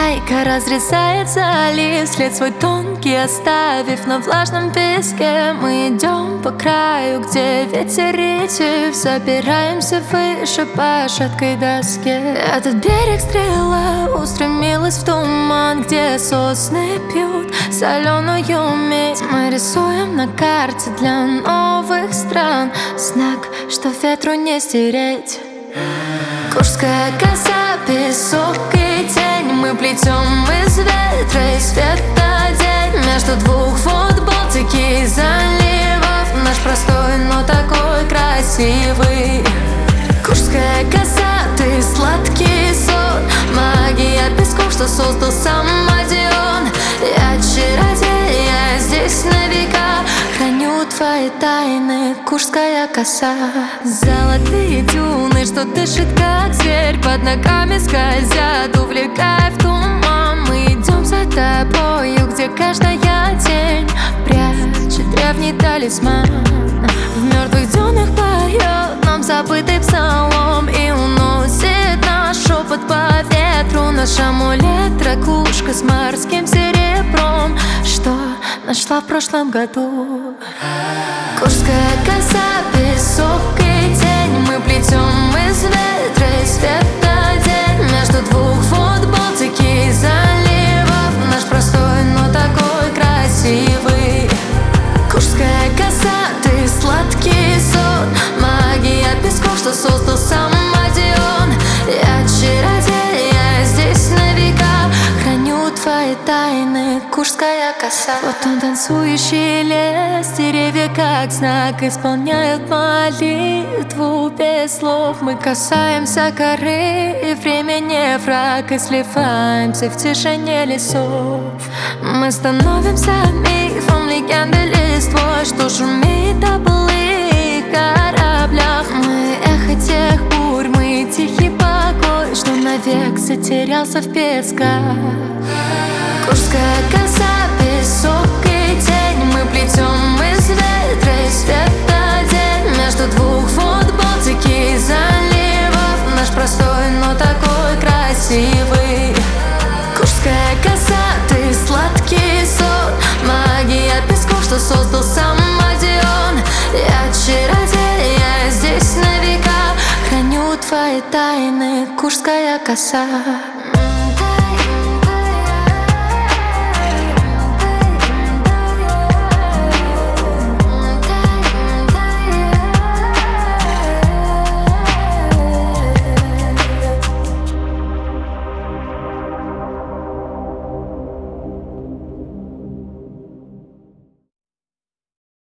Гайка разрезает залив, след свой тонкий оставив на влажном песке. Мы идем по краю, где ветер ретив, забираемся выше по шаткой доске. Этот берег стрела устремилась в туман, где сосны пьют соленую медь. Мы рисуем на карте для новых стран знак, что ветру не стереть. Куршская коса, песок и тень, мы плетем из ветра и света день. Между двух вод Балтики и заливов наш простой, но такой красивый. Куршская коса, ты сладкий сон, магия песков, что создал сам Одион. Я чародей, я здесь на века, храню твои тайны, Куршская коса. Золотые дюны, что дышит как зверь, под ногами скользят, увлекая в туман. Мы идем за тобою, где каждая тень прячет древний талисман. В мертвых дюнах поет нам забытый псалом и уносит наш шепот по ветру. Наш амулет, ракушка с морским серебром, что нашла в прошлом году. Куршская коса, песок и тень, мы плетем из ветра и света день. Между двух вод Балтики и заливов наш простой, но такой красивый. Куршская коса, ты сладкий сон, магия песков, что создал сам Одион. Я чародей, я здесь на века, храню твои тайны, Куршская коса. Вот он, танцующий лес, деревья как знак исполняют молитву без слов. Мы касаемся коры, и время не враг, и сливаемся в тишине лесов. Мы становимся мифом, легендой листвой, что шумит о былых кораблях. Мы эхо тех бурь, мы тихий покой, что навек затерялся в песках. Куршская коса, песок и тень, мы плетем из ветра и света день. Между двух вод Балтики и заливов наш простой, но такой красивый. Куршская коса, ты сладкий сон, магия песков, что создал сам Одион. Я чародей, я здесь на века, храню твои тайны, Куршская коса.